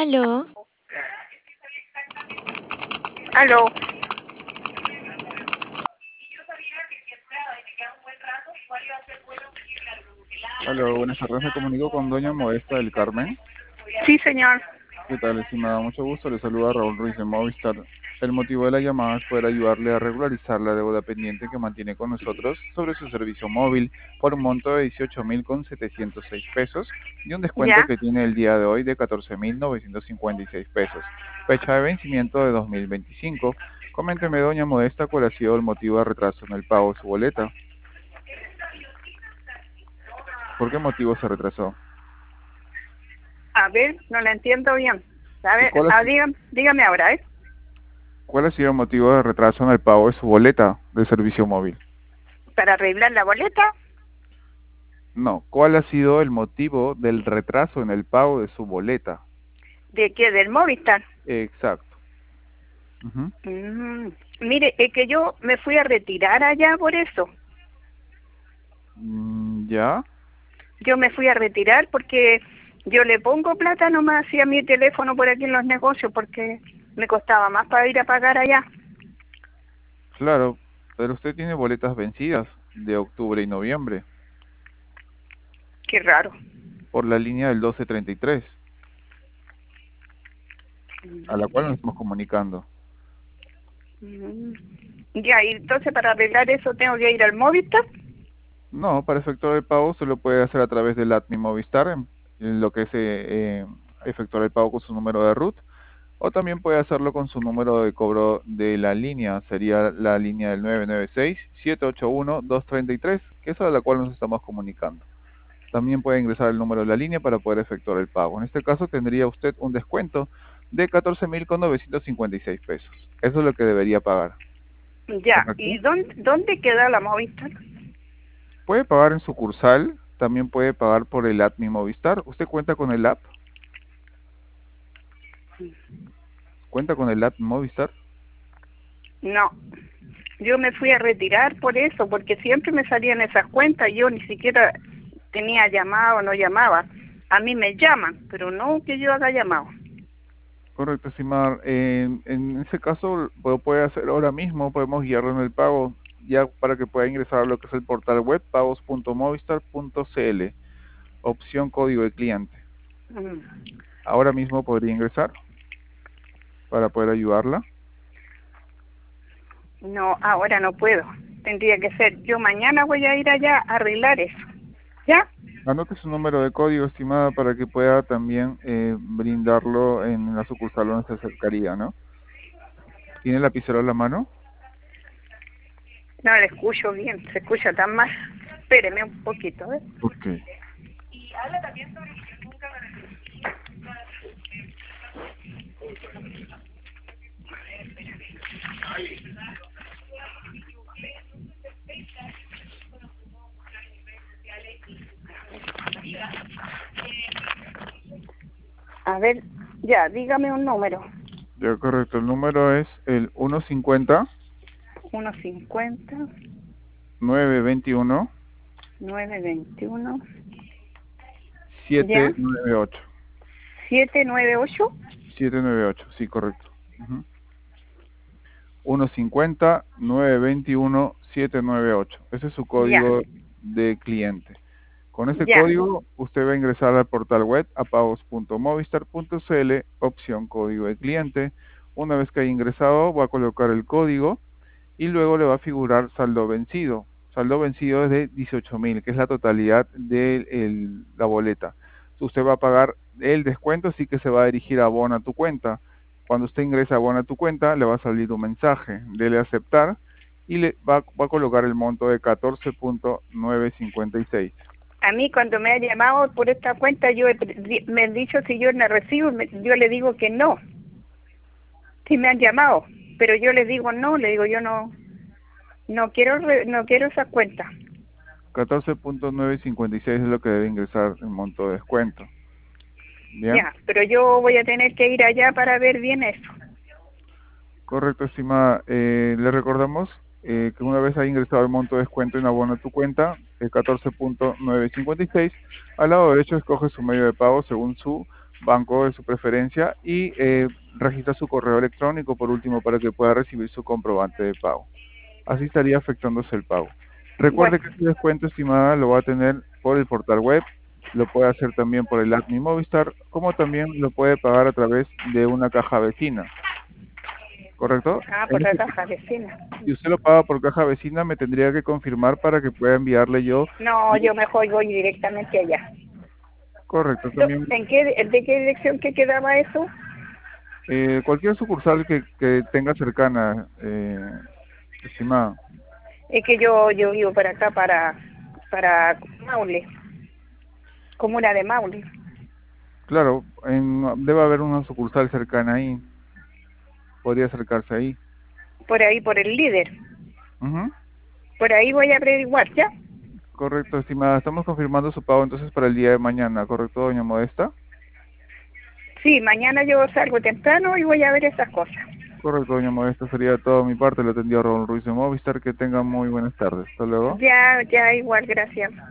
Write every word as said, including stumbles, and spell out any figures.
Aló, Aló, Hola, buenas tardes. Me comunico con doña Modesta del Carmen. sí señor. ¿Qué tal, estimada? Mucho gusto. Le saluda Raúl Ruiz de Movistar. El motivo de la llamada es poder ayudarle a regularizar la deuda pendiente que mantiene con nosotros sobre su servicio móvil por un monto de dieciocho mil con setecientos seis pesos y un descuento Ya, que tiene el día de hoy de catorce mil novecientos cincuenta y seis pesos. Fecha de vencimiento de dos mil veinticinco. Coménteme, doña Modesta, cuál ha sido el motivo de retraso en el pago de su boleta. ¿Por qué motivo se retrasó? a ver, no la entiendo bien. A ¿Y ver, cuál ha ah, sido? dígame, dígame ahora, ¿eh? ¿Cuál ha sido el motivo de retraso en el pago de su boleta de servicio móvil? Para arreglar la boleta, No, ¿cuál ha sido el motivo del retraso en el pago de su boleta? ¿de qué? Del Movistar. Exacto. Ujú. Mm, mire, es que yo me fui a retirar allá por eso. Mm, ¿ya? Yo me fui a retirar porque yo le pongo plata nomás así a mi teléfono por aquí en los negocios porque me costaba más para ir a pagar allá. Claro, pero usted tiene boletas vencidas de octubre y noviembre Qué raro. por la línea del doce treinta y tres, a la cual nos estamos comunicando. Mm. Ya, y entonces para arreglar eso tengo que ir al Movistar. No, para efectuar el pago se lo puede hacer a través del app Mi Movistar, en, en lo que es eh, eh, efectuar el pago con su número de RUT. O también puede hacerlo con su número de cobro de la línea, sería la línea del nueve nueve seis, siete ocho uno, dos tres tres, que es a la cual nos estamos comunicando. También puede ingresar el número de la línea para poder efectuar el pago. En este caso tendría usted un descuento de catorce mil novecientos cincuenta y seis pesos. Eso es lo que debería pagar. Ya, ¿Correcto? ¿y dónde, dónde queda la Movistar? Puede pagar en sucursal, también puede pagar por el app Mi Movistar. ¿Usted cuenta con el app? ¿Cuenta con el app Movistar? No, yo me fui a retirar por eso, porque siempre me salían esas cuentas y yo ni siquiera tenía llamado o no llamaba. A mí me llaman, pero no que yo haga llamado. Correcto, estimar. En, en ese caso lo puede hacer ahora mismo, podemos guiarlo en el pago, ya para que pueda ingresar a lo que es el portal web pagos punto movistar punto cl, opción código de cliente. Mm. Ahora mismo podría ingresar para poder ayudarla. No, ahora no puedo. Tendría que ser, yo mañana voy a ir allá a arreglar eso. ¿Ya? Anote su número de código, estimada, para que pueda también eh, brindarlo en la sucursal donde se acercaría, ¿no? ¿Tiene el lapicero a la mano? No le escucho bien, se escucha tan mal. Espéreme un poquito, ¿eh? Ok. Y habla también sobre que nunca me... A ver, ya, dígame un número. Ya, correcto. El número es el uno cincuenta, Uno cincuenta, nueve veintiuno, nueve veintiuno, ya, siete nueve ocho. siete nueve ocho. siete nueve ocho, sí, correcto. Ujú. uno cincuenta, nueve veintiuno, siete nueve ocho. Ese es su Ya, código de cliente. Con ese ya, código usted va a ingresar al portal web a pagos punto movistar punto cl, opción código de cliente. Una vez que haya ingresado va a colocar el código y luego le va a figurar saldo vencido. Saldo vencido es de dieciocho mil, que es la totalidad de el- la boleta. Usted va a pagar el descuento, así que se va a dirigir a Abona tu cuenta. Cuando usted ingresa a Abona tu cuenta, le va a salir un mensaje, dele a aceptar y le va, va a colocar el monto de catorce punto novecientos cincuenta y seis. a mí cuando me ha llamado por esta cuenta, yo he pre- di- me han dicho si yo la recibo, me- yo le digo que no, si me han llamado, pero yo les digo no, le digo yo no, no quiero, re- no quiero esa cuenta. catorce punto novecientos cincuenta y seis es lo que debe ingresar el monto de descuento. Bien. Ya, pero yo voy a tener que ir allá para ver bien eso. Correcto, estimada. Eh, le recordamos eh, que una vez haya ingresado el monto de descuento en abono a tu cuenta, el catorce punto novecientos cincuenta y seis, al lado derecho escoge su medio de pago según su banco de su preferencia y eh, registra su correo electrónico por último para que pueda recibir su comprobante de pago. Así estaría afectándose el pago. Bueno, Recuerde que este descuento, estimada, lo va a tener por el portal web, lo puede hacer también por el app Mi Movistar, como también lo puede pagar a través de una caja vecina, ¿correcto? ah, por En la este caja vecina. Si usted lo paga por caja vecina, me tendría que confirmar para que pueda enviarle yo. No, yo mejor voy directamente allá. Correcto, Do- también ¿En qué, de qué dirección que quedaba eso? eh, cualquier sucursal que, que tenga cercana, eh, estimada. Es que yo, yo vivo para acá, para, para Maule, comuna de Maule. Claro, en, debe haber una sucursal cercana ahí, podría acercarse ahí. Por ahí, por el líder. Ujú. Por ahí voy a averiguar, ¿ya? Correcto, estimada. Estamos confirmando su pago entonces para el día de mañana, ¿correcto, doña Modesta? Sí, mañana yo salgo temprano y voy a ver esas cosas. Correcto, doña Modesta. Sería todo mi parte. Le atendió Raúl Ruiz de Movistar. Que tenga muy buenas tardes. Hasta luego. Ya, ya, igual, gracias.